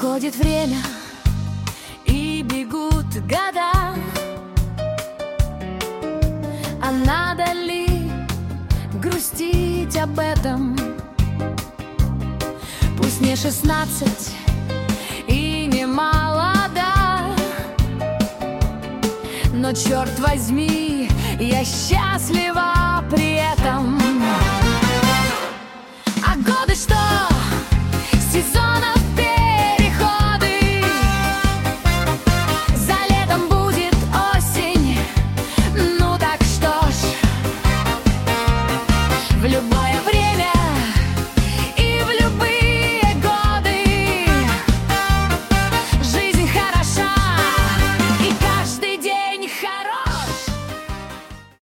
Проходит время, и бегут года, а надо ли грустить об этом? Пусть мне 16 и не молода, но, черт возьми, я счастлива при этом.